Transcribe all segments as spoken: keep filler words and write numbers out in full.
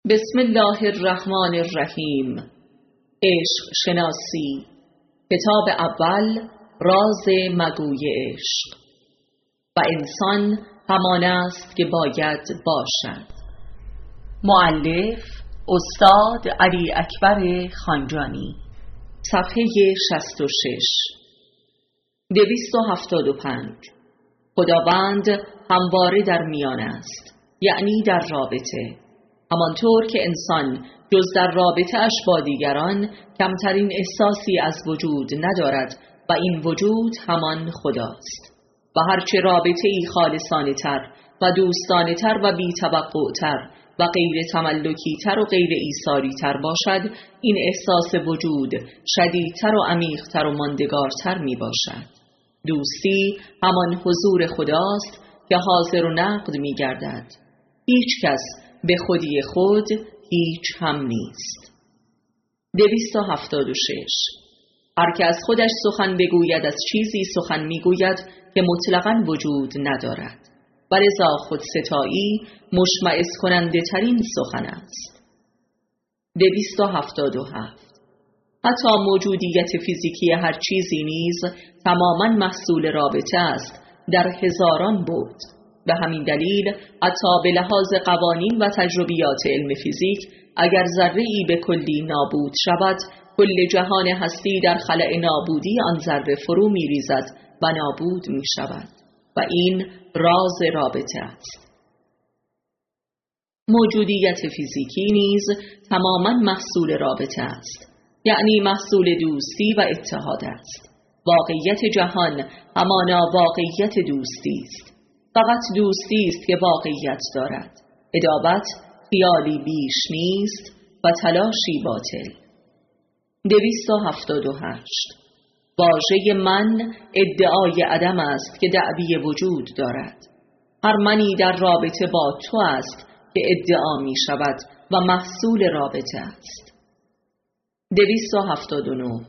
بسم الله الرحمن الرحیم. عشق شناسی. کتاب اول، راز مگوی عشق. و انسان همان است که باید باشد. مؤلف استاد علی اکبر خانجانی. صفحه شصت و شش. دویست و هفتاد و پنج. خداوند همواره در میان است، یعنی در رابطه، همانطور که انسان جز در رابطه اش با دیگران کمترین احساسی از وجود ندارد و این وجود همان خداست. و هرچه رابطه ای خالصانه تر و دوستانه تر و بی توقع تر و غیر تملکی تر و غیر ایثاری تر باشد، این احساس وجود شدیدتر و عمیق‌تر و ماندگارتر می باشد. دوستی همان حضور خداست که حاضر و نقد می گردد. هیچ کس به خودی خود هیچ هم نیست. دویست و هفتاد و شش. هر که از خودش سخن بگوید از چیزی سخن میگوید که مطلقاً وجود ندارد و لذا خودستایی مشمئز کننده ترین سخن است. دویست و هفتاد و هفت. حتی موجودیت فیزیکی هر چیزی نیز تماماً محصول رابطه است در هزاران بعد. به همین دلیل حتی به لحاظ قوانین و تجربیات علم فیزیک اگر ذره‌ای به کلی نابود شود، کل جهان هستی در خلأ نابودی آن ذره فرو می ریزد و نابود می شود و این راز رابطه است. موجودیت فیزیکی نیز تماما محصول رابطه است، یعنی محصول دوستی و اتحاد است. واقعیت جهان همانا واقعیت دوستی است. فقط دوستی است که واقعیت دارد. عداوت خیالی بیش نیست و تلاشی باطل. دویست و هفتاد و هشت. واژه من ادعای عدم است که دعوی وجود دارد. هر منی در رابطه با تو است که ادعا می شود و محصول رابطه است. دویست و هفتاد و نه.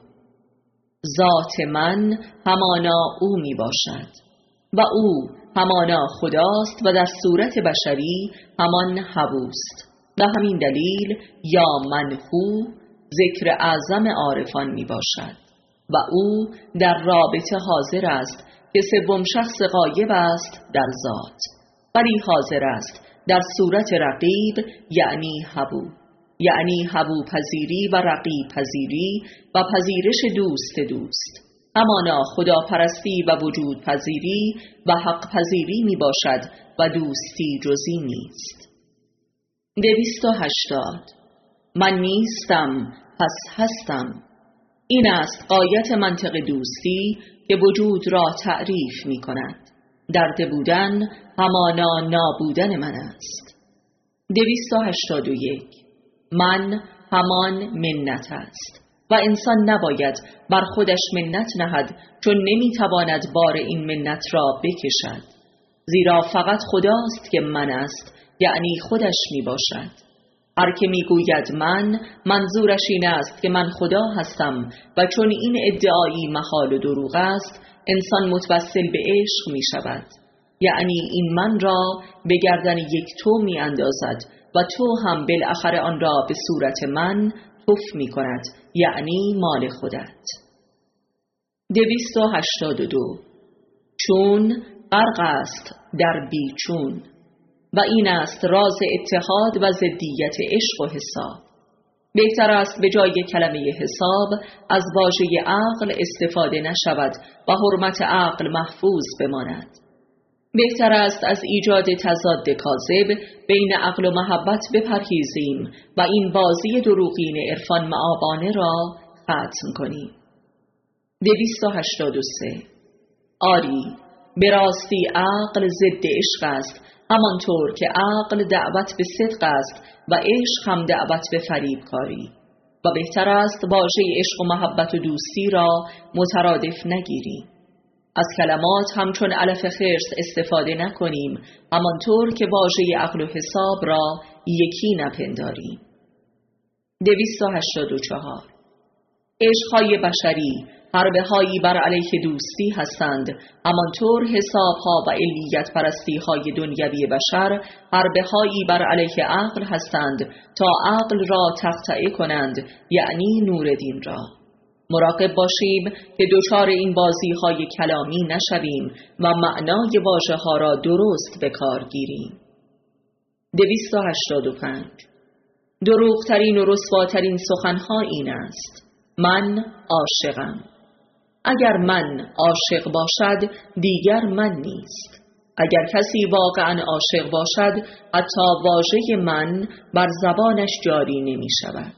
ذات من همانا او می باشد و او همانا خداست و در صورت بشری همان هووست. به همین دلیل یا من هو ذکر اعظم عارفان می باشد و او در رابطه حاضر است که سوم شخص غایب است در ذات، ولی حاضر است در صورت رقیب، یعنی هوو، یعنی هوو پذیری و رقیب پذیری و پذیرش دوست دوست. همانا خداپرستی و وجود پذیری و حق پذیری می باشد و دوستی جزی نیست. دویست و هشتاد. من نیستم پس هستم. این است غایت منطق دوستی که وجود را تعریف می کند. درد بودن همانا نابودن من است. دویست و هشتاد و یک. من همان منت است و انسان نباید بر خودش منت نهد، چون نمیتواند بار این منت را بکشد، زیرا فقط خداست که من است، یعنی خودش می باشد. هر که می گوید من، منظورش این است که من خدا هستم و چون این ادعایی محال و دروغ است، انسان متوسل به عشق می شود، یعنی این من را به گردن یک تو می اندازد و تو هم بالاخره آن را به صورت من توف می کند، یعنی مال خودت. دویست و هشتاد و دو. چون غرق است در بیچون و این است راز اتحاد و ضدیت عشق و حساب. بهتر است به جای کلمه حساب از واژه عقل استفاده نشود و حرمت عقل محفوظ بماند. بهتر است از ایجاد تضاد کاذب بین عقل و محبت بپرهیزیم و این بازی دروغین عرفان مآبانه را ختم کنیم. دویست و هشتاد و سه. آری، به راستی عقل ضد عشق است، همانطور که عقل دعوت به صدق است و عشق هم دعوت به فریبکاری، و بهتر است واژه عشق و محبت و دوستی را مترادف نگیریم. از کلمات همچون علف خرس استفاده نکنیم، همانطور که واژه عقل و حساب را یکی نپنداریم. دویست و هشتاد و چهار. عشقهای بشری حربه هایی بر علیه دوستی هستند، همانطور حساب ها و علیت پرستی های دنیوی بشر حربه هایی بر علیه عقل هستند تا عقل را تقطعه کنند، یعنی نور دین را. مراقب باشیم که دچار این بازی های کلامی نشویم و معنای واژه ها را درست به کار گیریم. دویست و هشتاد و پنج. دروغترین و رسواترین سخنها این است: من عاشقم. اگر من عاشق باشد دیگر من نیست. اگر کسی واقعا عاشق باشد حتی واژه من بر زبانش جاری نمی شود.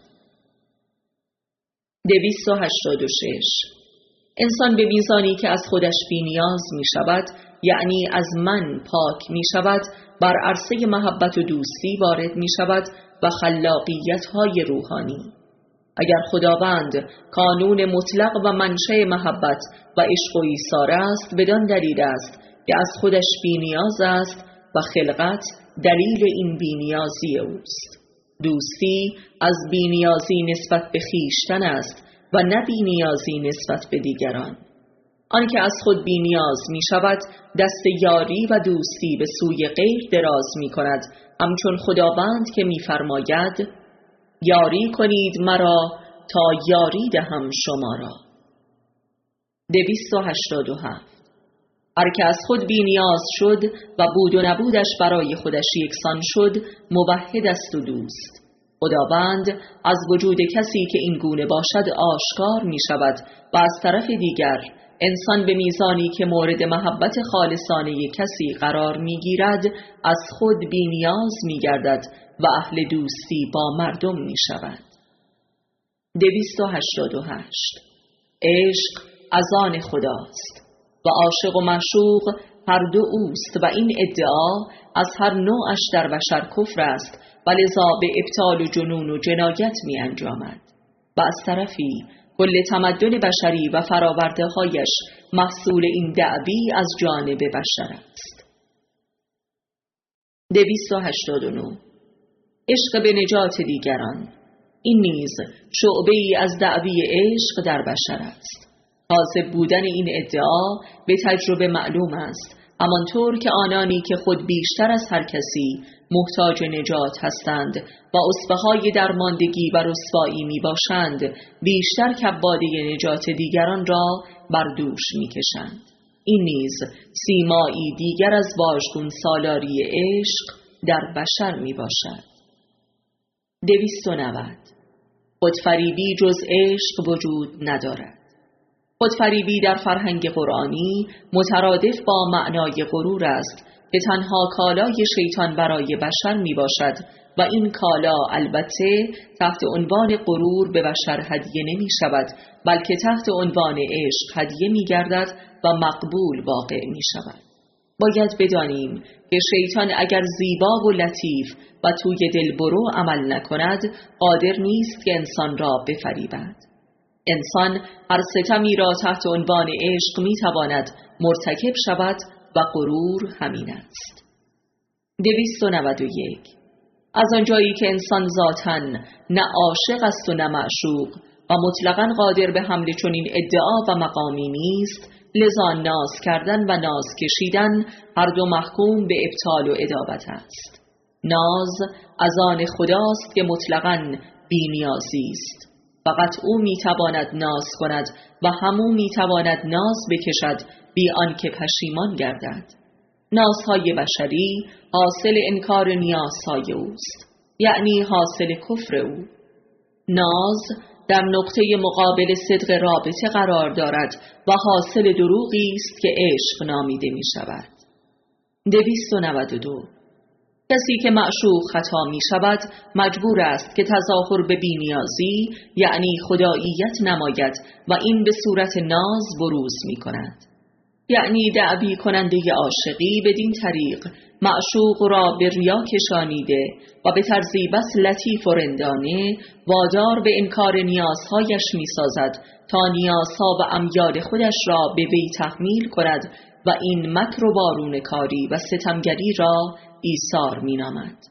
دویست و هشتاد و شش. انسان به میزانی که از خودش بی نیاز می شود، یعنی از من پاک می شود، بر عرصه محبت و دوستی وارد می شود و خلاقیت های روحانی. اگر خداوند قانون مطلق و منشأ محبت و عشق و ایثار است، بدان دلیل است که از خودش بی نیاز است و خلقت دلیل این بی نیازی اوست. دوستی از بی نیازی نسبت به خویشتن است و نه بی نیازی نسبت به دیگران. آنکه از خود بی نیاز می شود دست یاری و دوستی به سوی غیر دراز می کند، همچون خداوند که می فرماید: یاری کنید مرا تا یاری دهم شما را. دویست و هشتاد و هفت. هر که از خود بی نیاز شد و بود و نبودش برای خودش یکسان شد، موحد است و دوست. خداوند از وجود کسی که این گونه باشد آشکار می شود و از طرف دیگر انسان به میزانی که مورد محبت خالصانه کسی قرار می گیرد از خود بی نیاز می گردد و اهل دوستی با مردم می شود. دویست و هشتاد و هشت. عشق از آن خداست و عاشق و معشوق هر دو اوست و این ادعا از هر نوعش در بشر کفر است و لذا به ابطال و جنون و جنایت می انجامد. و از طرفی کل تمدن بشری و فراورده هایش محصول این دعوی از جانب بشر است. دویست و هشتاد و نه. عشق به نجات دیگران. این نیز شعبه ای از دعوی عشق در بشر است. کاذب بودن این ادعا به تجربه معلوم است، همانطور که آنانی که خود بیشتر از هر کسی محتاج نجات هستند و اصبه‌های درماندگی و رسوایی می باشند، بیشتر کباده نجات دیگران را بر دوش می کشند. این نیز سیمایی دیگر از واژگون سالاری عشق در بشر می باشد. دویست و نود. خودفریبی جز عشق وجود ندارد. خودفریبی در فرهنگ قرآنی مترادف با معنای غرور است که تنها کالای شیطان برای بشر می باشد و این کالا البته تحت عنوان غرور به بشر هدیه نمی شود، بلکه تحت عنوان عشق هدیه می گردد و مقبول واقع می شود. باید بدانیم که شیطان اگر زیبا و لطیف و توی دلبرو عمل نکند، قادر نیست که انسان را بفریبد. انسان هر ستمی را تحت عنوان عشق می تواند مرتکب شود و غرور همین است. دویست و نود و یک. از آنجایی که انسان ذاتاً نه عاشق است و نه معشوق و مطلقاً قادر به حمل چنین ادعا و مقامی نیست، لذا ناز کردن و ناز کشیدن هر دو محکوم به ابطال و ادابت است. ناز از آن خداست که مطلقاً بی نیازی است. فقط او میتواند ناز کند و همو میتواند ناز بکشد بی آنکه پشیمان گردد. نازهای بشری حاصل انکار نیازهای اوست، یعنی حاصل کفر او. ناز در نقطه مقابل صدق رابطه قرار دارد و حاصل دروغی است که عشق نامیده می شود. دویست و نود و دو. کسی که معشوق خطا می شود مجبور است که تظاهر به بی‌نیازی یعنی خداییت نماید و این به صورت ناز بروز می کند. یعنی دعوی کننده عاشقی بدین طریق معشوق را به ریا کشانیده و به طرزی بس لطیف و رندانه وادار به انکار نیازهایش می سازد تا نیازها و امیال خودش را به وی تحمیل کند و این مکر و بارون کاری و ستمگری را ایثار می نامد.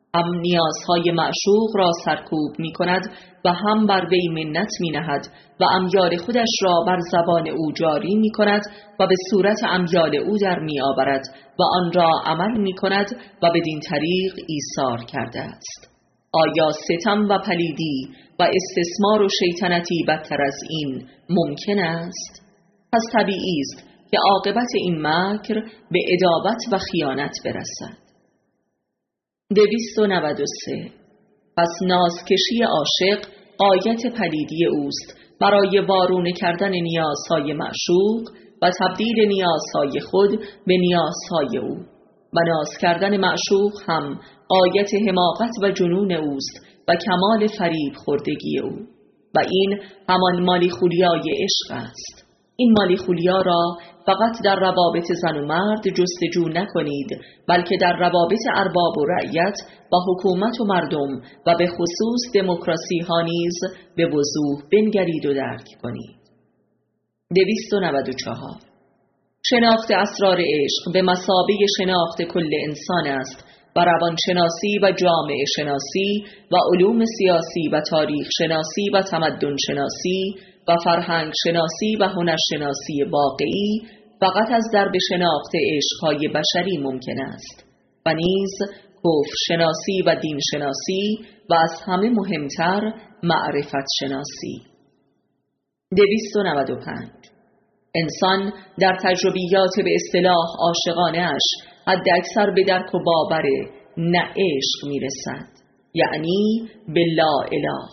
هم نیازهای معشوق را سرکوب می کند و هم بر وی منت می نهد و امیال خودش را بر زبان او جاری می کند و به صورت امیال او در می آورد و آن را عمل می کند و بدین طریق ایثار کرده است. آیا ستم و پلیدی و استثمار و شیطنتی بدتر از این ممکن است؟ پس طبیعی است که عاقبت این مکر به عداوت و خیانت برسد. دویست و نود و سه. پس نازکشی عاشق غایت پلیدی اوست برای وارونه کردن نیازهای معشوق و تبدیل نیازهای خود به نیازهای او، و ناز کردن معشوق هم غایت حماقت و جنون اوست و کمال فریب خوردگی او، و این همان مالیخولیای عشق است. این مالیخولیا را فقط در روابط زن و مرد جستجو نکنید، بلکه در روابط ارباب و رعیت و حکومت و مردم و به خصوص دموکراسی ها نیز به وضوح بنگرید و درک کنید. دویست و نود و چهار. شناخت اسرار عشق به مثابه شناخت کل انسان است و روانشناسی و جامعه شناسی و علوم سیاسی و تاریخ شناسی و تمدن شناسی و فرهنگ شناسی و هنر شناسی واقعی فقط از درب شناخت عشقهای بشری ممکن است، و نیز کفر شناسی و دین شناسی و از همه مهمتر معرفت شناسی. دویست و نود و پنج. انسان در تجربیات به اصطلاح عاشقانه اش حد اکثر به درک و باور نه عشق می رسد، یعنی به لا اله.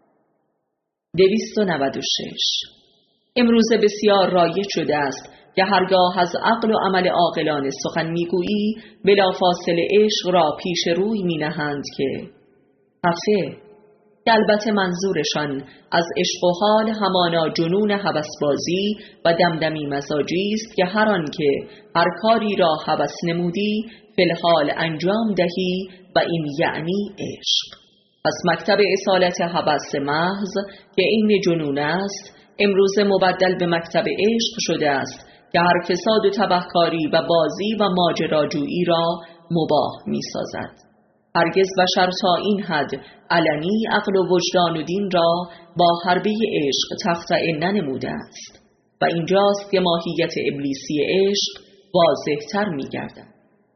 دویست و نود و شش. امروزه بسیار رایج شده است که هرگاه از عقل و عمل عاقلانه سخن میگویی بلافاصله عشق را پیش روی می نهند که خفه، که البته منظورشان از عشق و حال همانا جنون هوسبازی و دمدمی مزاجی است که هر آن که هر کاری را هوس نمودی فی الحال انجام دهی و این یعنی عشق. پس مکتب اصالت هوس محض که این جنون است امروز مبدل به مکتب عشق شده است که هر فساد و تبهکاری و بازی و ماجراجویی را مباح می سازد. هرگز بشر تا این حد علنی عقل و وجدان و دین را با حربه عشق تخطئه ننموده است، و اینجاست که ماهیت ابلیسی عشق واضح تر می گردد.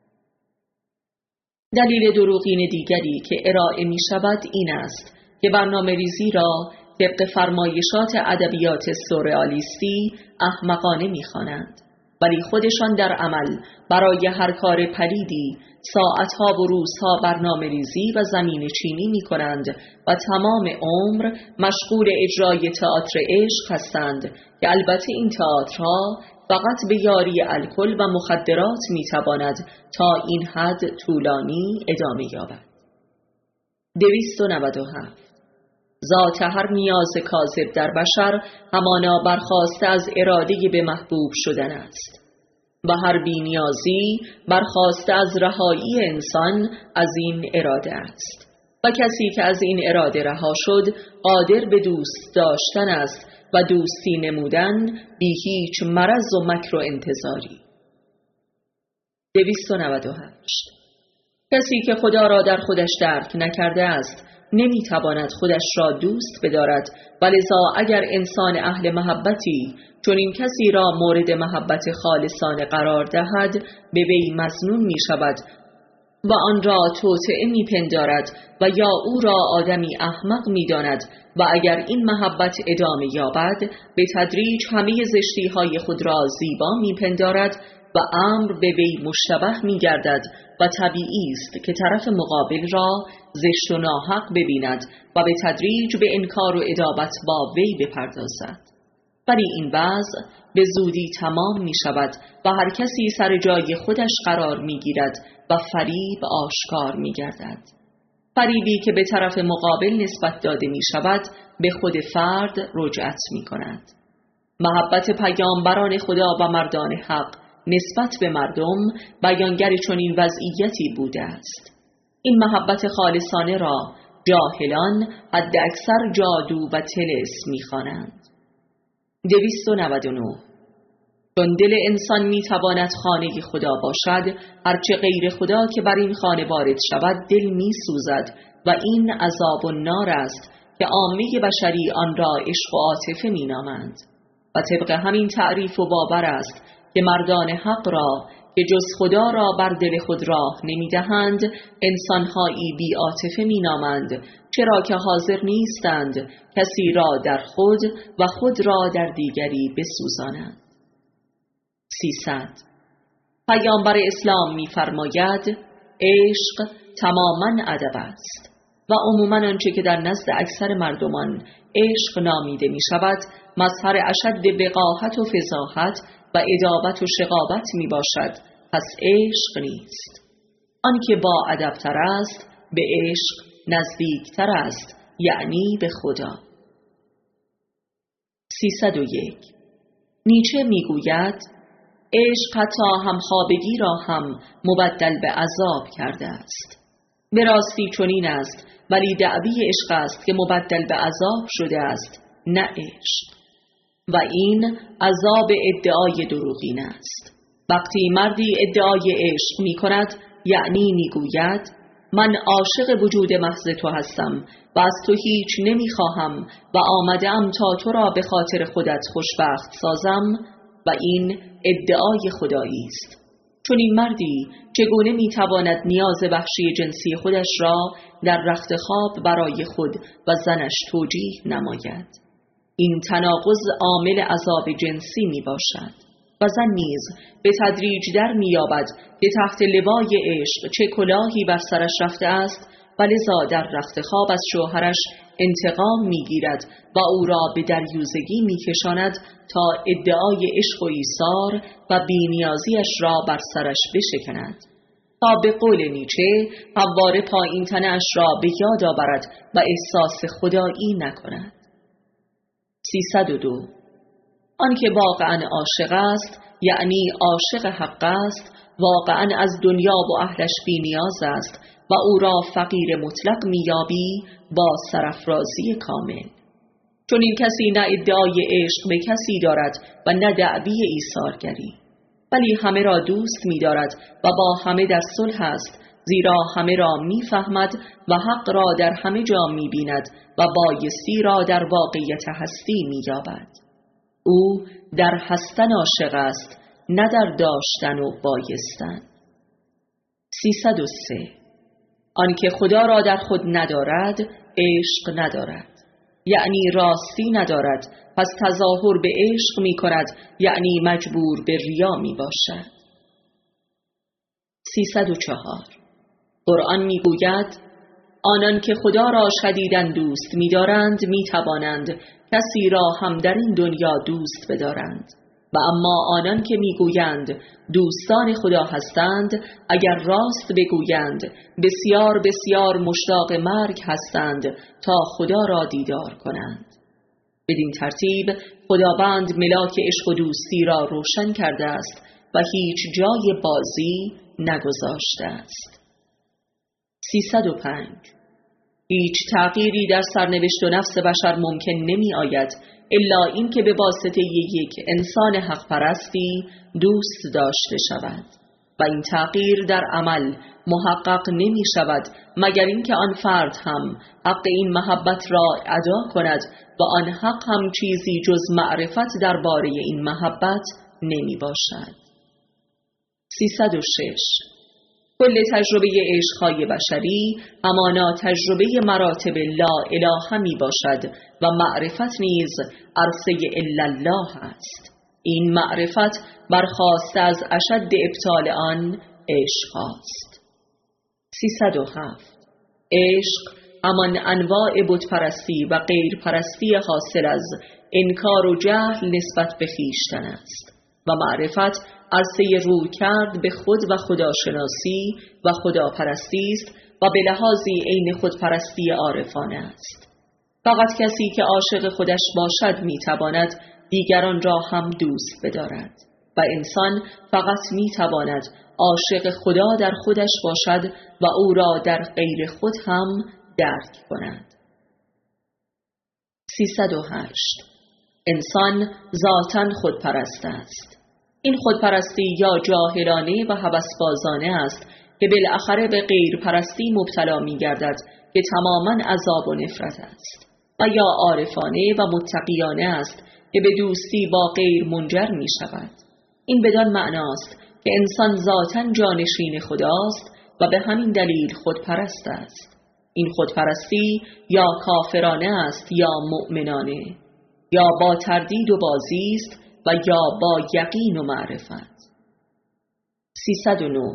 دلیل دروغین دیگری که ارائه می شود این است که برنامه ریزی را طبق فرمایشات ادبیات سورئالیستی احمقانه می خوانند، ولی خودشان در عمل برای هر کار پلیدی ساعتها و روزها برنامه ریزی و زمین چینی می کنند و تمام عمر مشغول اجرای تئاتر عشق هستند که البته این تئاترها فقط به یاری الکل و مخدرات می تواند تا این حد طولانی ادامه یابد. دویست و نود و هفت. ذات هر نیاز کاذب در بشر همانا برخاسته از اراده به محبوب شدن است و هر بی‌نیازی برخاسته از رهایی انسان از این اراده است، و کسی که از این اراده رها شد قادر به دوست داشتن است و دوستی نمودن بی هیچ مرض و مکر و انتظاری. دویست و نود و هشت. کسی که خدا را در خودش درک نکرده است نمیتواند خودش را دوست بدارد، ولذا اگر انسان اهل محبتی چون این کسی را مورد محبت خالصانه قرار دهد به وی مظنون می شود و آن را توطئه می پندارد و یا او را آدمی احمق می داند، و اگر این محبت ادامه یابد به تدریج همه زشتی های خود را زیبا می پندارد و امر به وی مشتبه می گردد و طبیعی است که طرف مقابل را زشت و ناحق ببیند و به تدریج به انکار و عداوت با وی بپردازد. ولی این وضع به زودی تمام می شود و هر کسی سر جای خودش قرار می گیرد و فریب آشکار می گردد. فریبی که به طرف مقابل نسبت داده می شود به خود فرد رجعت می کند. محبت پیامبران خدا و مردان حق نسبت به مردم بیانگر چنین وضعیتی بوده است. این محبت خالصانه را جاهلان حد اکثر جادو و طلسم می خوانند. دویست و نود و نه. چون دل انسان میتواند خانه خدا باشد، هرچه غیر خدا که بر این خانه وارد شود دل میسوزد و این عذاب النار است که عامه بشری آن را عشق و عاطفه مینامند. و طبق همین تعریف و باور است که مردان حق را که جز خدا را بر دل خود راه نمیدهند انسانهایی بی عاطفه مینامند، چرا که حاضر نیستند کسی را در خود و خود را در دیگری بسوزانند. سیصد. پیامبر اسلام می‌فرماید عشق تماماً ادب است و عموماً آنچه که در نزد اکثر مردمان عشق نامیده می شود مظهر اشد وقاحت و فصاحت و ادابت و شقاوت می باشد، پس عشق نیست. آنکه با ادب‌تر است به عشق نزدیکتر است، یعنی به خدا. سیصد و یک. نیچه می گوید عشق حتی همخوابگی را هم مبدل به عذاب کرده است. به راستی چنین است، ولی دعوی عشق است که مبدل به عذاب شده است، نه عشق. و این عذاب ادعای دروغین است. وقتی مردی ادعای عشق می کند، یعنی می گوید من عاشق وجود محض تو هستم و از تو هیچ نمی خواهم و آمدم تا تو را به خاطر خودت خوشبخت سازم، و این ادعای خدایی است. چون این مردی چگونه میتواند نیاز وحشی جنسی خودش را در رخت خواب برای خود و زنش توجیه نماید؟ این تناقض عامل عذاب جنسی می باشد و زن نیز به تدریج در می‌یابد که تحت لوای عشق چه کلاهی بر سرش رفته است و لذا در رخت خواب از شوهرش انتقام می‌گیرد و او را به دریوزگی می‌کشاند تا ادعای عشق و ایثار و بی‌نیازیش را بر سرش بشکند، تا به قول نیچه همواره پایین تنش را به یاد آورد و احساس خدایی نکند. سیصد و دو. آنکه واقعاً عاشق است، یعنی عاشق حق است، واقعاً از دنیا و اهلش بی نیاز است و او را فقیر مطلق میابی با سرافرازی کامل. چون این کسی نه ادعای عشق به کسی دارد و نه دعوی ایثارگری، ولی همه را دوست می‌دارد و با همه در صلح است، زیرا همه را می‌فهمد و حق را در همه جا می‌بیند و بایستی را در واقعیت هستی می‌یابد. او در هستن عاشق است، نه در داشتن و بایستن. سیصد و سه. آنکه خدا را در خود ندارد عشق ندارد، یعنی راستی ندارد، پس تظاهر به عشق می کند، یعنی مجبور به ریا می باشد. سیصد و چهار. قرآن می گوید آنان که خدا را شدیداً دوست می دارند می توانند کسی را هم در این دنیا دوست بدارند، و اما آنان که میگویند دوستان خدا هستند اگر راست بگویند بسیار بسیار مشتاق مرگ هستند تا خدا را دیدار کنند. بدین ترتیب خداوند ملاک عشق و دوستی را روشن کرده است و هیچ جای بازی نگذاشته است. سیصد و پنج. هیچ تغییری در سرنوشت و نفس بشر ممکن نمی آید الا این که به واسطه یک انسان حق پرستی دوست داشته شود، و این تغییر در عمل محقق نمی شود مگر اینکه آن فرد هم حق این محبت را ادا کند و آن حق هم چیزی جز معرفت درباره این محبت نمی باشد. سیصد و شش. کل تجربه عشق‌های بشری همانا تجربه مراتب لا اله می باشد و معرفت نیز عرصه الا الله است. این معرفت برخاسته از اشد ابطال آن عشق است. سیصد و هفت. عشق همان انواع بت پرستی و غیر پرستی حاصل از انکار و جهل نسبت به خویشتن است و معرفت عرصه رو کرد به خود و خداشناسی و خداپرستی است و به لحاظی عین خودپرستی عارفانه است. فقط کسی که عاشق خودش باشد میتواند دیگران را هم دوست بدارد و انسان فقط میتواند عاشق خدا در خودش باشد و او را در غیر خود هم درک کند. سیصد و هشت. انسان ذاتاً خودپرست است. این خودپرستی یا جاهلانه و هوسبازانه است که بالاخره به غیر پرستی مبتلا می گردد که تماماً عذاب و نفرت است، و یا عارفانه و متقیانه است که به دوستی با غیر منجر می شود. این بدان معناست که انسان ذاتاً جانشین خداست و به همین دلیل خودپرست است. این خودپرستی یا کافرانه است یا مؤمنانه، یا با تردید و بازی است و یا با یقین و معرفت. سیصد و نه.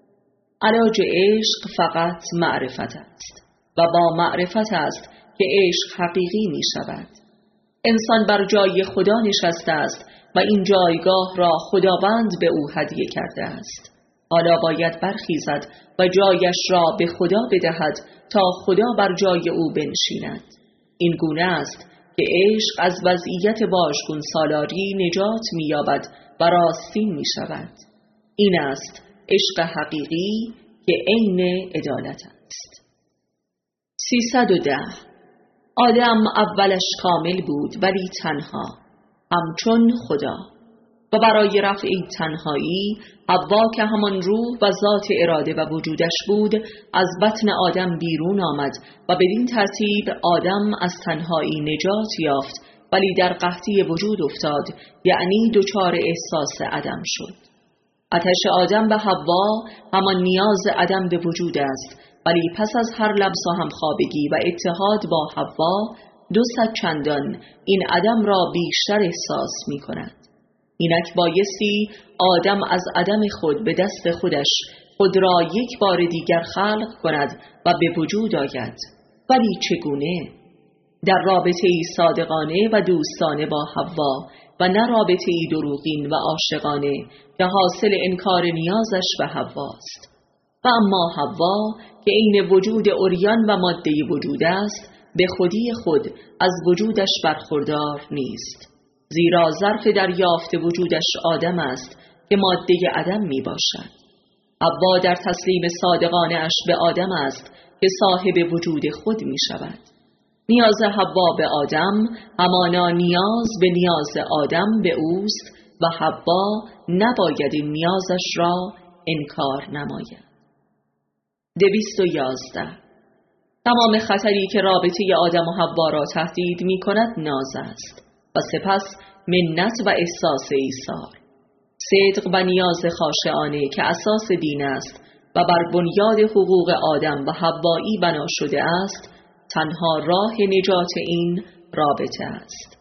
علاج عشق فقط معرفت است و با معرفت است که عشق حقیقی می شود. انسان بر جای خدا نشسته است و این جایگاه را خداوند به او هدیه کرده است. حالا باید برخیزد و جایش را به خدا بدهد تا خدا بر جای او بنشیند. این گونه است که عشق از وضعیت واژگون سالاری نجات می یابد و راستین می شود. این است عشق حقیقی که عین عدالت است. سیصد و ده. آدم اولش کامل بود ولی تنها، همچون خدا، و برای رفع این تنهایی حوا که همان روح و ذات اراده و وجودش بود از بطن آدم بیرون آمد و بدین ترتیب آدم از تنهایی نجات یافت، ولی در قحطی وجود افتاد، یعنی دچار احساس عدم شد. آتش آدم به حوا همان نیاز عدم به وجود است، ولی پس از هر لمس و همخوابگی و اتحاد با حوا دو صد چندان این عدم را بیشتر احساس می کند. اینک بایستی آدم از عدم خود به دست خودش خود را یک بار دیگر خلق کند و به وجود آید. ولی چگونه؟ در رابطه ای صادقانه و دوستانه با حوا و نه رابطه ای دروغین و عاشقانه که حاصل انکار نیازش به حواست. و اما حوا که عین وجود عریان و ماده وجود است، به خودی خود از وجودش برخوردار نیست، زیرا ظرف دریافت وجودش آدم است که ماده عدم می باشد. حوا در تسلیم صادقانه اش به آدم است که صاحب وجود خود می شود. نیاز حوا به آدم همانا نیاز به نیاز آدم به اوست و حوا نباید این نیازش را انکار نماید. دویست و یازده. تمام خطری که رابطه آدم و حوا را تهدید می کند ناز است و سپس منت و احساس ایثار. صدق و نیاز خاشعانه که اساس دین است و بر بنیاد حقوق آدم و حوایی بنا شده است، تنها راه نجات این رابطه است.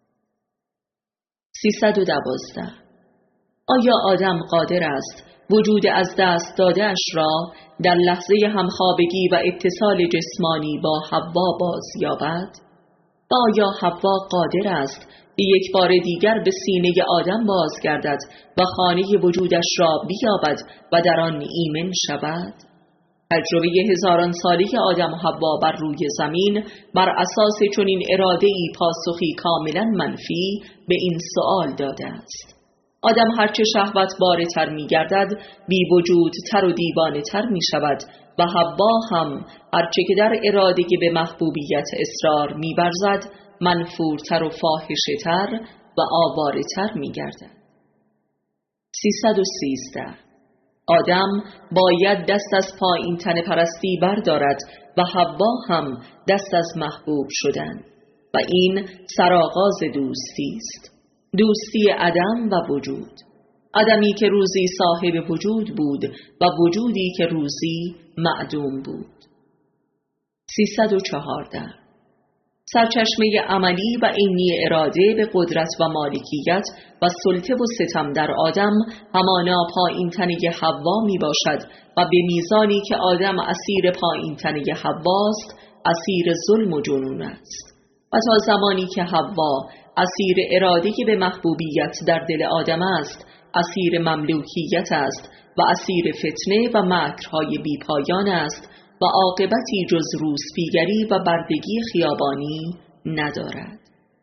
سیصد و دوازده. آیا آدم قادر است وجود از دست داده اش را در لحظه همخوابگی و اتصال جسمانی با حوا باز یابد؟ و آیا حوا قادر است که یک بار دیگر به سینه آدم بازگردد و خانه وجودش را بیابد و در آن ایمن شود؟ تجربه هزاران سالی آدم و حوا بر روی زمین بر اساس چنین اراده‌ای پاسخی کاملا منفی به این سؤال داده است. آدم هرچه شهوت باره تر می گردد بی وجود تر و دیوانه تر می شود و حوا هم هرچه که در اراده به محبوبیت اصرار می برزد منفورتر و فاحشه تر و آواره تر می گردد. سیصد و سیزده. آدم باید دست از پایین تن پرستی بردارد و حوا هم دست از محبوب شدن، و این سرآغاز دوستی است، دوستی عدم و وجود. عدمی که روزی صاحب وجود بود و وجودی که روزی معدوم بود. سیصد و چهارده. سرچشمه عملی و عینی اراده به قدرت و مالکیت و سلطه و ستم در آدم همانا پایین تنه حوا می باشد و به میزانی که آدم اسیر پایین تنه حواست اسیر ظلم و جنون است، و تا زمانی که حوا اسیر اراده به محبوبیت در دل آدم است اسیر مملوکیت است و اسیر فتنه و مکرهای بیپایان است و عاقبتی جز روسپیگری و بردگی خیابانی ندارد.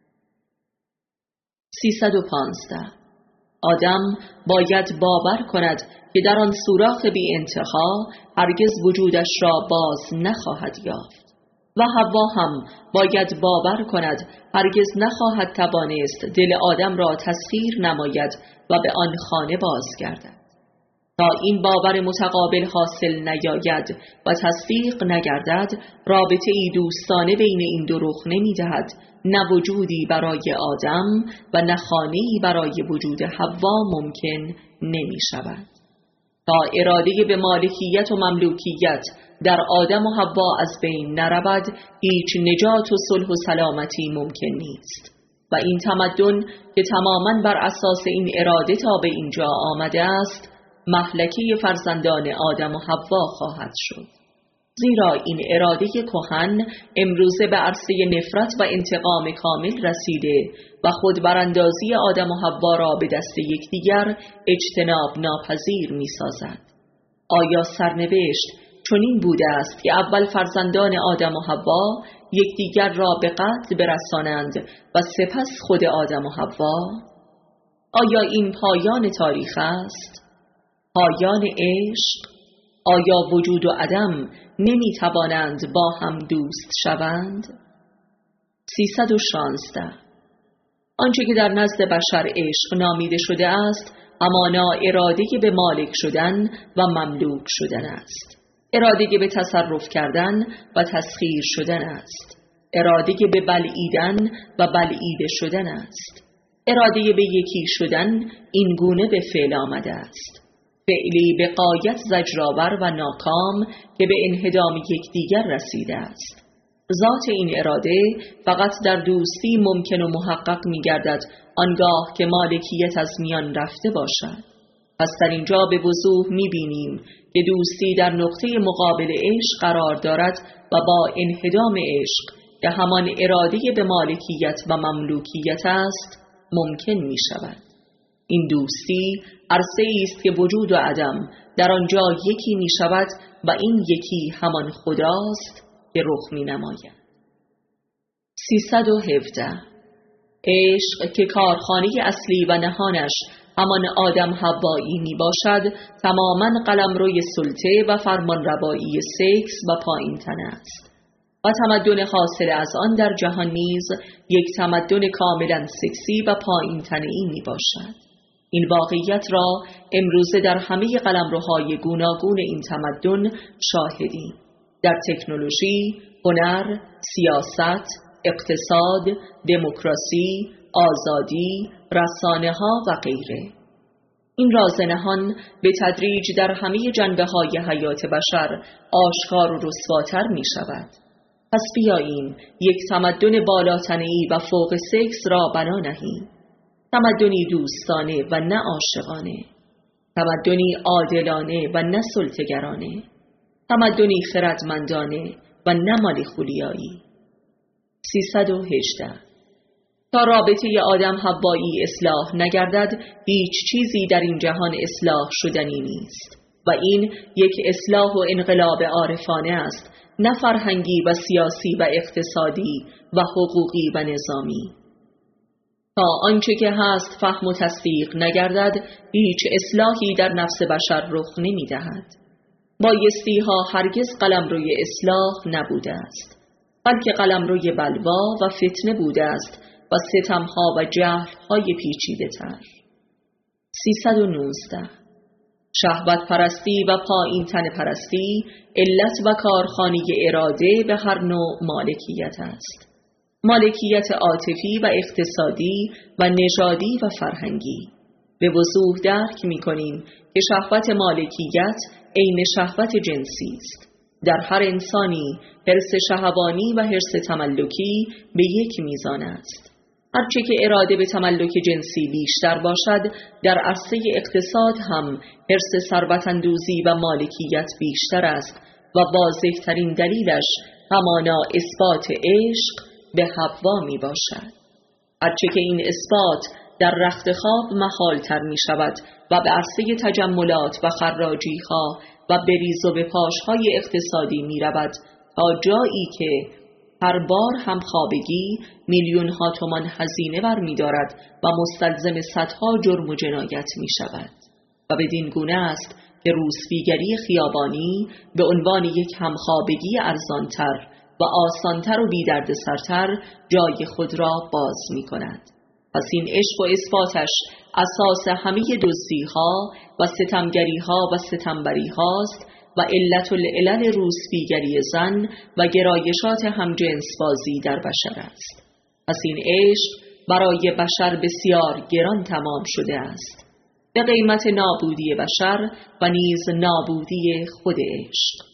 سیصد و پانزده. آدم باید باور کند که در آن سوراخ بی انتها هرگز وجودش را باز نخواهد یافت. و حوا هم باید باور کند هرگز نخواهد توانست دل آدم را تسخیر نماید و به آن خانه بازگردد. تا این باور متقابل حاصل نیاید و تصدیق نگردد، رابطه ای دوستانه بین این دو رخ نمی دهد، نه وجودی برای آدم و نه خانه‌ای برای وجود حوا ممکن نمی شود. تا اراده به مالکیت و مملوکیت در آدم و حوا از بین نرود، هیچ نجات و صلح و سلامتی ممکن نیست و این تمدن که تماماً بر اساس این اراده تا به اینجا آمده است، مهلکه فرزندان آدم و حوا خواهد شد. زیرا این اراده کهن امروزه به عرصه نفرت و انتقام کامل رسیده و خود براندازی آدم و حوا را به دست یکدیگر اجتناب ناپذیر می سازد. آیا سرنوشت چنین بوده است که اول فرزندان آدم و حوا یکدیگر را به قتل برسانند و سپس خود آدم و حوا؟ آیا این پایان تاریخ است؟ پایان عشق؟ آیا وجود و عدم نمی توانند با هم دوست شوند؟ سیصد و شانزده. آنچه که در نزد بشر عشق نامیده شده است، همانا اراده به مالک شدن و مملوک شدن است. اراده به تصرف کردن و تسخیر شدن است. اراده به بلعیدن و بلعیده شدن است. اراده به یکی شدن این گونه به فعل آمده است. فعلی به غایت زجرآور و ناکام که به انهدام یکدیگر رسیده است. ذات این اراده فقط در دوستی ممکن و محقق می گردد آنگاه که مالکیت از میان رفته باشد. پس در اینجا به وضوح می بینیم که دوستی در نقطه مقابل عشق قرار دارد و با انهدام عشق که همان اراده به مالکیت و مملوکیت است ممکن می شود. این دوستی عرصه‌ای است که وجود و عدم در آنجا یکی می شود و این یکی همان خداست که رخ می نماید. سیصد و هفده. عشق که کارخانه اصلی و نهانش همان آدم حوایی می باشد، تماما قلمروی سلطه و فرمانروایی سکس و پایین تن است و تمدن حاصل از آن در جهان نیز یک تمدن کاملا سکسی و پایین تنی می باشد. این واقعیت را امروزه در همه قلمروهای گوناگون این تمدن شاهدیم. در تکنولوژی، هنر، سیاست، اقتصاد، دموکراسی، آزادی، رسانه‌ها و غیره. این راز نهان به تدریج در همه جنبه‌های حیات بشر آشکار و رسواتر می شود. پس بیاییم یک تمدن بالاتنه‌ای و فوق سکس را بنا نهیم. تمدنی دوستانه و نه عاشقانه، تمدنی عادلانه و نه سلطه‌گرانه، تمدنی خردمندانه و نه مالیخولیایی. سیصد و هجده. تا رابطه آدم حوایی اصلاح نگردد، هیچ چیزی در این جهان اصلاح شدنی نیست و این یک اصلاح و انقلاب عارفانه است، نه فرهنگی و سیاسی و اقتصادی و حقوقی و نظامی. تا آنچه که هست فهم و تصدیق نگردد، هیچ اصلاحی در نفس بشر رخ نمی دهد. بایستی ها هرگز قلمروی اصلاح نبوده است، بلکه قلمروی بلوا و فتنه بوده است و ستمها و جهل‌های پیچیده تر. سیصد و نوزده. شهوت پرستی و پایین تن پرستی علت و کارخانه اراده به هر نوع مالکیت است. مالکیت عاطفی و اقتصادی و نژادی و فرهنگی. به وضوح درک می کنیم که شهوت مالکیت عین شهوت جنسی است. در هر انسانی حرص شهوانی و حرص تملکی به یک میزان است. هرچه که اراده به تملک جنسی بیشتر باشد، در عرصه اقتصاد هم حرص ثروت‌اندوزی و مالکیت بیشتر است و واضح ترین دلیلش همانا اثبات عشق به حوا می باشد. هرچه که این اثبات در رخت خواب محال تر می شود و به عرصه تجملات و خراجی ها و بریز و به پاش های اقتصادی می رود تا جایی که هر بار هم خوابگی میلیون ها تومان هزینه بر می دارد و مستلزم صدها جرم و جنایت می شود و بدین گونه است که روسپیگری خیابانی به عنوان یک همخوابگی ارزانتر و آسانتر و بی‌دردسرتر جای خود را باز می کند. پس این عشق و اثباتش اساس همه دزدی‌ها و ستمگری‌ها و ستمبری‌هاست و علت العلل روسپیگری زن و گرایشات همجنس بازی در بشر است. پس این عشق برای بشر بسیار گران تمام شده است، به قیمت نابودی بشر و نیز نابودی خود عشق.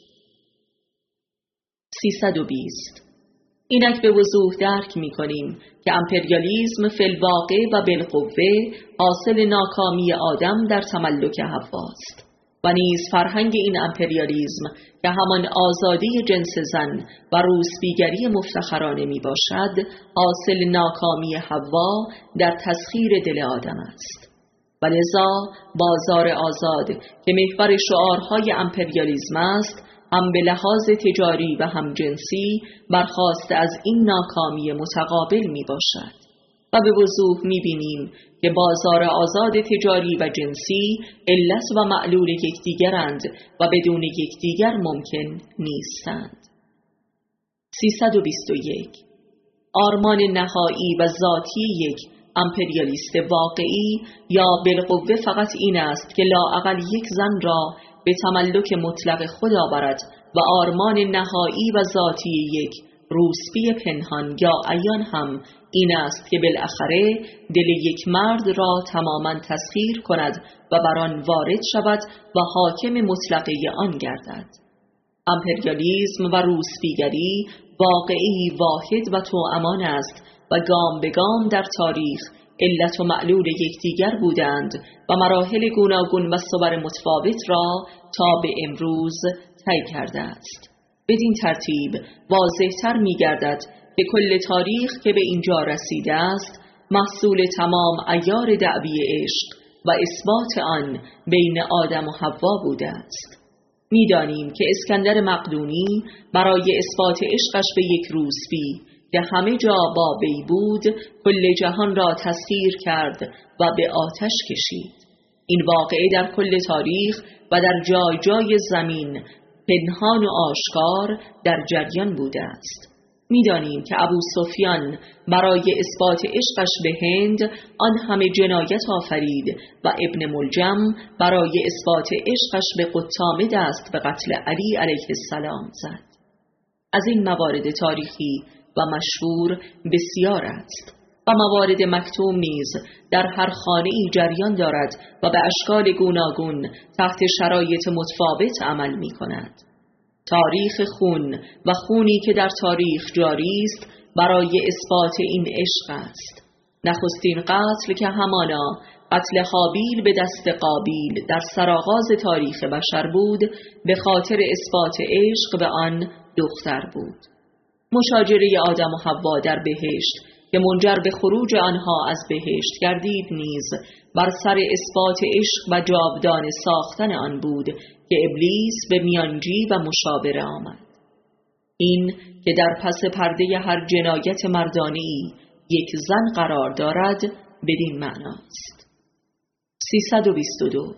سیصد و بیست. اینک به وضوح درک می کنیم که امپریالیسم فی الواقع و بالقوه حاصل ناکامی آدم در تملک حواست و نیز فرهنگ این امپریالیسم که همان آزادی جنس زن و روسپیگری مفتخرانه می باشد حاصل ناکامی حوا در تسخیر دل آدم است. و لذا بازار آزاد که محور شعارهای امپریالیسم است هم به لحاظ تجاری و هم جنسی برخاسته از این ناکامی متقابل می باشد و به وضوح می بینیم که بازار آزاد تجاری و جنسی علت و معلول یکدیگرند و بدون یکدیگر ممکن نیستند. سیصد و بیست و یک. آرمان نهایی و ذاتی یک امپریالیست واقعی یا بالقوه فقط این است که لااقل یک زن را به تملک مطلق خود آورد و آرمان نهایی و ذاتی یک روسپی پنهان یا عیان هم این است که بالاخره دل یک مرد را تماما تسخیر کند و بر آن وارد شود و حاکم مطلقه آن گردد. امپریالیسم و روسپیگری واقعی واحد و توامان است و گام به گام در تاریخ علت و معلول یکدیگر بودند و مراحل گوناگون و صور متفاوت را تا به امروز طی کرده است. بدین ترتیب واضح‌تر می‌گردد که کل تاریخ که به اینجا رسیده است محصول تمام عیار دعوی عشق و اثبات آن بین آدم و حوا بوده است. می‌دانیم که اسکندر مقدونی برای اثبات عشقش به یک روسپی که همه جا با وی بود کل جهان را تسخیر کرد و به آتش کشید. این واقعه در کل تاریخ و در جای جای زمین پنهان و آشکار در جریان بوده است. می‌دانیم که ابو سفیان برای اثبات عشقش به هند آن همه جنایت آفرید و ابن ملجم برای اثبات عشقش به قطامه دست به قتل علی علیه السلام زد. از این موارد تاریخی و مشهور بسیار است و موارد مکتوم نیز در هر خانه‌ای جریان دارد و به اشکال گوناگون تحت شرایط متفاوت عمل می کند. تاریخ خون و خونی که در تاریخ جاری است برای اثبات این عشق است. نخستین قتل که همانا قتل هابیل به دست قابیل در سرآغاز تاریخ بشر بود به خاطر اثبات عشق به آن دختر بود. مشاجره آدم و حوا در بهشت که منجر به خروج آنها از بهشت گردید نیز بر سر اثبات عشق و جاودانه ساختن آن بود که ابلیس به میانجی و مشاوره آمد. این که در پس پرده هر جنایت مردانه‌ای یک زن قرار دارد بدین معناست. سیصد و بیست و دو.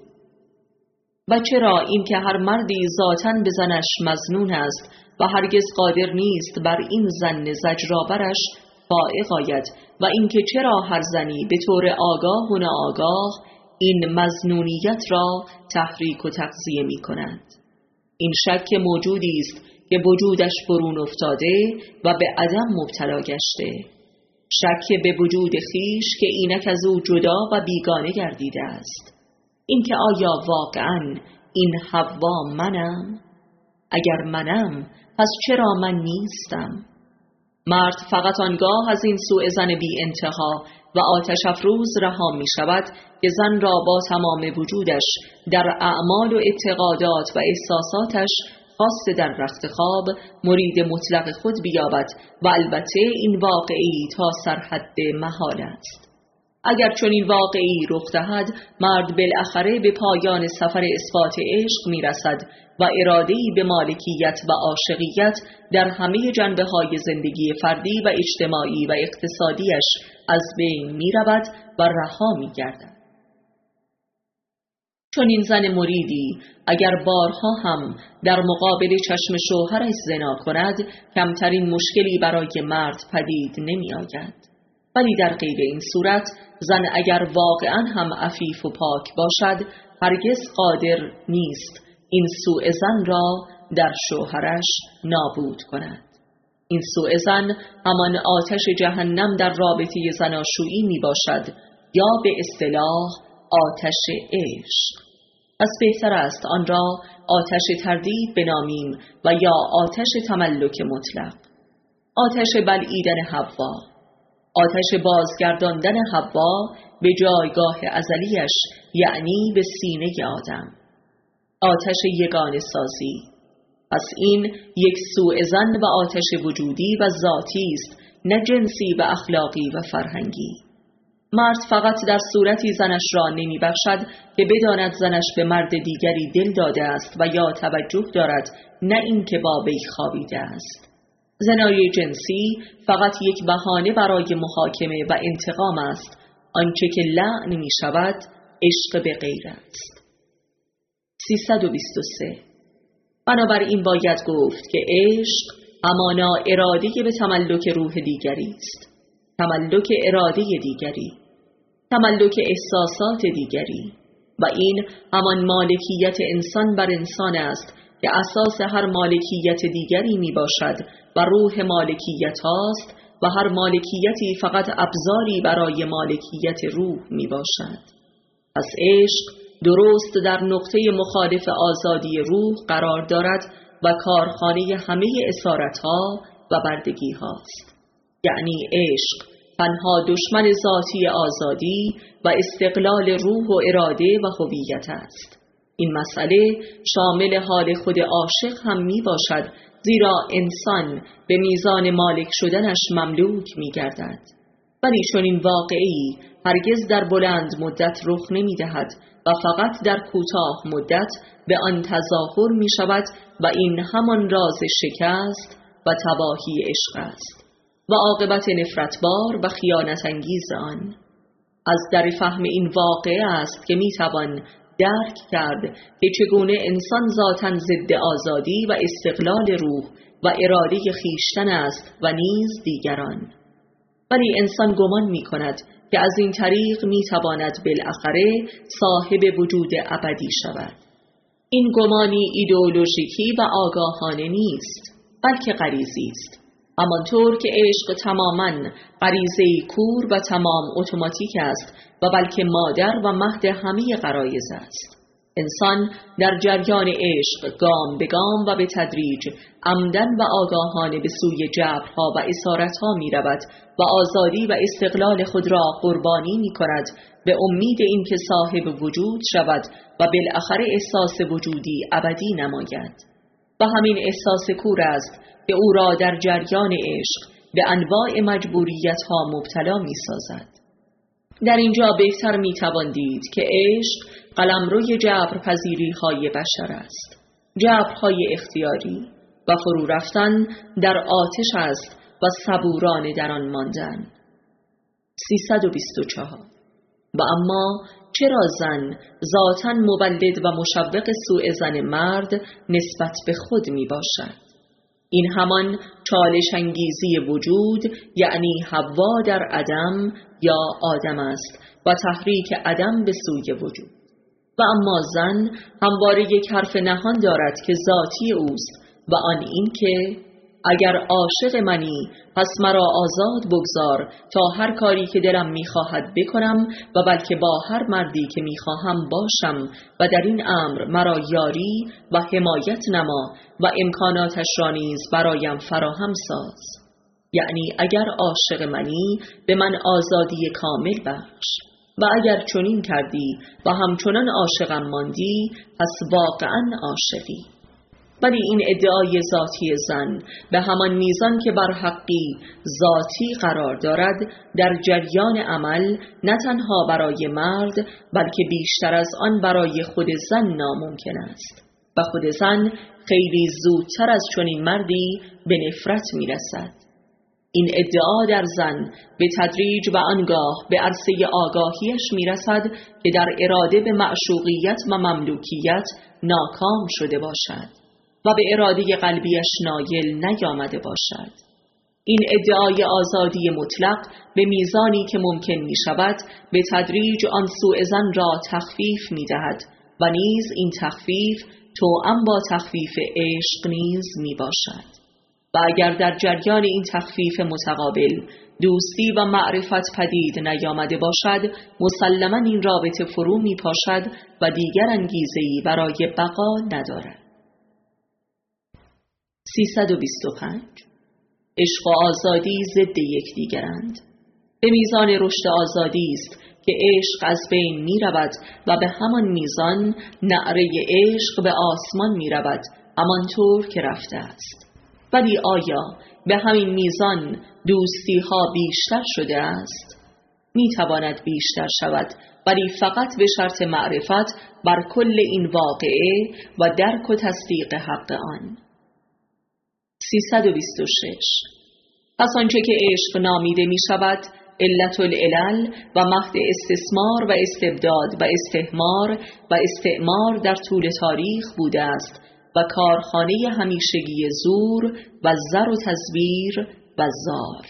و چرا این که هر مردی ذاتاً به زنش مظنون است و هرگز قادر نیست بر این زن زجرآورش فائق آید و اینکه چرا هر زنی به طور آگاه و ناآگاه این مظنونیت را تحریک و تغذیه می کند. این شک موجودی است که وجودش برون افتاده و به عدم مبتلا گشته، شک به وجود خیش که اینک از او جدا و بیگانه گردیده است. اینکه آیا واقعاً این حوا منم؟ اگر منم پس چرا من نیستم؟ مرد فقط آنگاه از این سوء زن بی انتها و آتش افروز رها می شود که زن را با تمام وجودش در اعمال و اعتقادات و احساساتش خاصه در رخت خواب مرید مطلق خود بیابد و البته این واقعی تا سرحد محال است. اگر چون این واقعی رخ دهد مرد بالاخره به پایان سفر اثبات عشق می رسد و اراده‌ای به مالکیت و عاشقیت در همه جنبه‌های زندگی فردی و اجتماعی و اقتصادیش از بین می رود و رها می گردد. چون این زن مریدی اگر بارها هم در مقابل چشم شوهرش زنا کند، کمترین مشکلی برای مرد پدید نمی آید. ولی در غیر این صورت زن اگر واقعا هم عفیف و پاک باشد، هرگز قادر نیست این سوء زن را در شوهرش نابود کند. این سوء زن همان آتش جهنم در رابطه زناشویی می باشد، یا به اصطلاح آتش عشق. پس بهتر است آن را آتش تردید بنامیم و یا آتش تملک مطلق. آتش بلعیدن حوا، آتش بازگرداندن حوا به جایگاه ازلیش، یعنی به سینه آدم. آتش یگانه سازی. پس این یک سوء ظن و آتش وجودی و ذاتی است، نه جنسی و اخلاقی و فرهنگی. مرد فقط در صورتی زنش را نمی بخشد که بداند زنش به مرد دیگری دل داده است و یا توجه دارد، نه اینکه با وی خوابیده است. زنای جنسی فقط یک بهانه برای محاکمه و انتقام است. آنچه که لعن می شود عشق به غیر است. سیصد و بیست و سه. بنابراین باید گفت که عشق همانا اراده به تملک روح دیگری است، تملک اراده دیگری، تملک احساسات دیگری، و این همان مالکیت انسان بر انسان است که اساس هر مالکیت دیگری می باشد و روح مالکیت هاست و هر مالکیتی فقط ابزاری برای مالکیت روح می باشد. پس عشق درست در نقطه مخالف آزادی روح قرار دارد و کارخانه همه اسارت ها و بردگی هاست. یعنی عشق تنها دشمن ذاتی آزادی و استقلال روح و اراده و هویت است. این مسئله شامل حال خود عاشق هم می باشد، زیرا انسان به میزان مالک شدنش مملوک می گردد. ولی چون این واقعی هرگز در بلند مدت رخ نمی دهد و فقط در کوتاه مدت به آن تظاهر می شود و این همان راز شکست و تباهی عشق است و عاقبت نفرتبار و خیانت انگیز آن. از در فهم این واقعه است که می توان درک کرد که چگونه انسان ذاتاً ضد آزادی و استقلال روح و اراده خیشتن است و نیز دیگران. ولی انسان گمان می کند که از این طریق می تواند بالاخره صاحب وجود ابدی شود. این گمانی ایدئولوژیکی و آگاهانه نیست، بلکه غریزی است. همانطور که عشق تماماً غریزه‌ای کور و تمام اتوماتیک است و بلکه مادر و مهد همه غرایز است. انسان در جریان عشق گام به گام و به تدریج عمدن و آگاهانه به سوی جبرها و اسارتها می رود و آزادی و استقلال خود را قربانی می کند به امید اینکه صاحب وجود شود و بالاخره احساس وجودی ابدی نماید. و همین احساس کور است که او را در جریان عشق به انواع مجبوریت ها مبتلا می سازد. در اینجا بهتر می توان دید که عشق قلمروی جبر پذیری های بشر است، جبرهای اختیاری، و فرو رفتن در آتش است و صبورانه در آن ماندن. سیصد و بیست و چهار. و اما چرا زن ذاتاً مولد و مشوق سوء زن مرد نسبت به خود می باشد؟ این همان چالش انگیزی وجود، یعنی حوا در عدم یا آدم است و تحریک عدم به سوی وجود. و اما زن همواره یک حرف نهان دارد که ذاتی اوست و آن این که اگر عاشق منی پس مرا آزاد بگذار تا هر کاری که دلم میخواهد بکنم و بلکه با هر مردی که میخواهم باشم و در این امر مرا یاری و حمایت نما و امکاناتش را نیز برایم فراهم ساز. یعنی اگر عاشق منی به من آزادی کامل بخش، و اگر چنین کردی و همچنان عاشقم ماندی پس واقعا عاشقی. ولی این ادعای ذاتی زن به همان میزان که بر حقی ذاتی قرار دارد، در جریان عمل نه تنها برای مرد بلکه بیشتر از آن برای خود زن ناممکن است و خود زن خیلی زودتر از چنین مردی به نفرت میرسد. این ادعا در زن به تدریج و آنگاه به عرصه آگاهیش میرسد که در اراده به معشوقیت و مملوکیت ناکام شده باشد و به اراده قلبیش نایل نیامده باشد. این ادعای آزادی مطلق به میزانی که ممکن می شود به تدریج آن سوء ظن را تخفیف می دهد و نیز این تخفیف توأم با تخفیف عشق نیز می باشد. و اگر در جریان این تخفیف متقابل دوستی و معرفت پدید نیامده باشد، مسلماً این رابطه فرو می پاشد و دیگر انگیزه‌ای برای بقا ندارد. سیصد و بیست و پنج. عشق و آزادی ضد یکدیگرند. به میزان رشد آزادی است که عشق از بین می رود و به همان میزان نعره عشق به آسمان می رود، همانطور که رفته است. ولی آیا به همین میزان دوستی ها بیشتر شده است؟ می تواند بیشتر شود، ولی فقط به شرط معرفت بر کل این واقعه و درک و تصدیق حق آن. سیصد و بیست و شش. پس آنچه که عشق نامیده می شود علت العلل و مهد استثمار و استبداد و استهمار و استعمار در طول تاریخ بوده است و کارخانه همیشگی زور و زر و تزویر و زار.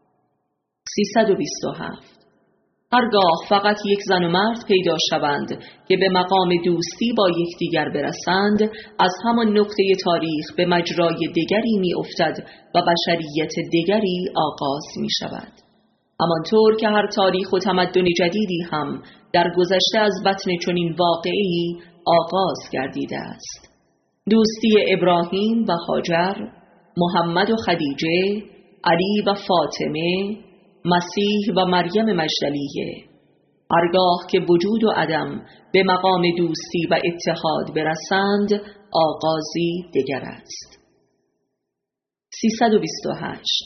سیصد و بیست و هفت. هرگاه فقط یک زن و مرد پیدا شوند که به مقام دوستی با یکدیگر برسند، از همان نقطه تاریخ به مجرای دیگری می افتد و بشریت دیگری آغاز می شود. همانطور که هر تاریخ و تمدن جدیدی هم در گذشته از بطن چنین واقعی آغاز گردیده است. دوستی ابراهیم و هاجر، محمد و خدیجه، علی و فاطمه، مسیح و مریم مجدلیه. هرگاه که وجود و عدم به مقام دوستی و اتحاد برسند، آغازی دیگر است. سیصد و بیست و هشت.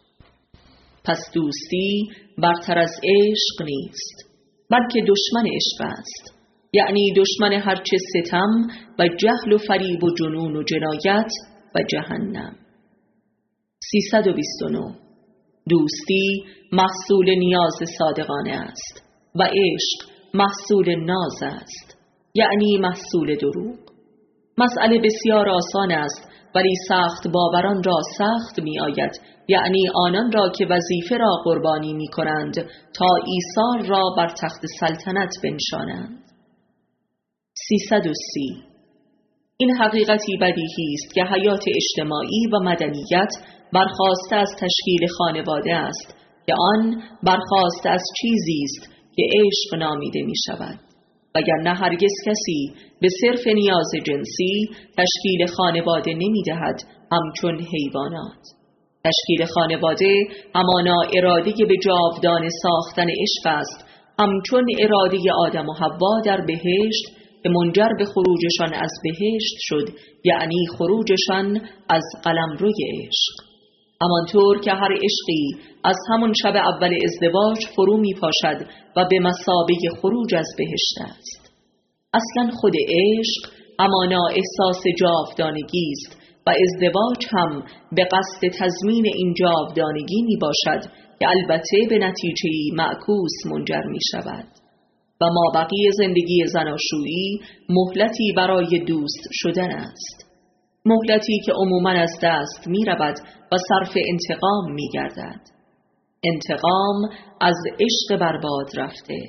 پس دوستی برتر از عشق نیست، بلکه دشمن عشق است، یعنی دشمن هرچه ستم و جهل و فریب و جنون و جنایت و جهنم. سیصد و بیست و نه. دوستی محصول نیاز صادقانه است و عشق محصول ناز است، یعنی محصول دروغ. مسئله بسیار آسان است، ولی سخت باوران را سخت می آید، یعنی آنان را که وظیفه را قربانی می کنند تا ایثار را بر تخت سلطنت بنشانند. سیصد و سی. این حقیقتی بدیهی است که حیات اجتماعی و مدنیت برخاسته از تشکیل خانواده است که آن برخاسته از چیزی است که عشق نامیده می شود، وگرنه هرگز کسی به صرف نیاز جنسی تشکیل خانواده نمی دهد همچون حیوانات. تشکیل خانواده همانا اراده به جاودانه ساختن عشق است، همچون اراده آدم و حوا در بهشت که منجر به خروجشان از بهشت شد، یعنی خروجشان از قلمروی عشق. همانطور که هر عشقی از همون شب اول ازدواج فرو می پاشد و به مثابه خروج از بهشت است. اصلا خود عشق همانا احساس جاودانگی است و ازدواج هم به قصد تضمین این جاودانگی می باشد که البته به نتیجه‌ای معکوس منجر می شود. و مابقی زندگی زناشویی مهلتی برای دوست شدن است، مهلتی که عموماً از دست می رود و صرف انتقام می گردد، انتقام از عشق برباد رفته.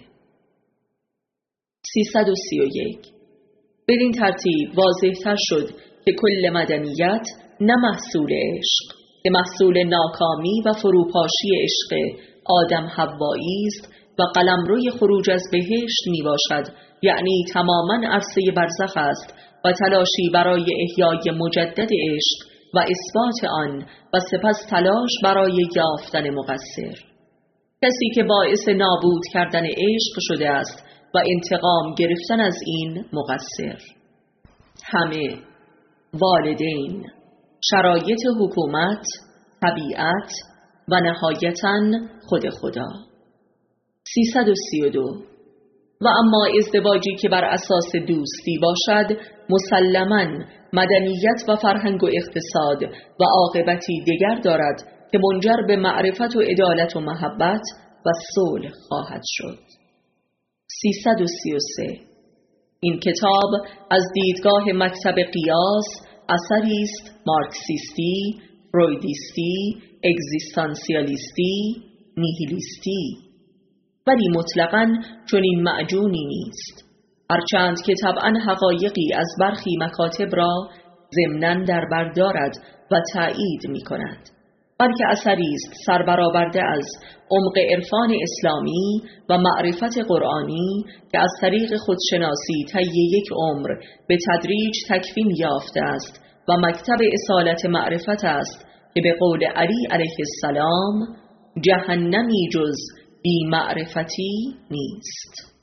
سیصد و سی و یک. بدین ترتیب واضح تر شد که کل مدنیت نه محصول عشق، که محصول ناکامی و فروپاشی عشق آدم حوایی است و قلمروی خروج از بهشت می باشد، یعنی تماماً عرصه برزخ است و تلاشی برای احیای مجدد عشق و اثبات آن و سپس تلاش برای یافتن مقصر. کسی که باعث نابود کردن عشق شده است و انتقام گرفتن از این مقصر. همه، والدین، شرایط حکومت، طبیعت و نهایتاً خود خدا. سیصد و سی و دو. و اما ازدواجی که بر اساس دوستی باشد مسلماً مدنیت و فرهنگ و اقتصاد و عاقبتی دیگر دارد که منجر به معرفت و عدالت و محبت و صلح خواهد شد. سیصد و سی و سه. این کتاب از دیدگاه مکتب قیاس اثری است مارکسیستی، فرویدیستی، اگزیستانسیالیستی، نیهیلیستی، ولی مطلقاً چنین معجونی نیست، هرچند که طبعاً حقایقی از برخی مکاتب را ضمناً در بر دارد و تأیید می کند، بلکه اثری است سربرآورده از عمق عرفان اسلامی و معرفت قرآنی که از طریق خودشناسی طی یک عمر به تدریج تکوین یافته است و مکتب اصالت معرفت است که به قول علی علیه السلام جهنمی جز بی معرفتی نیست.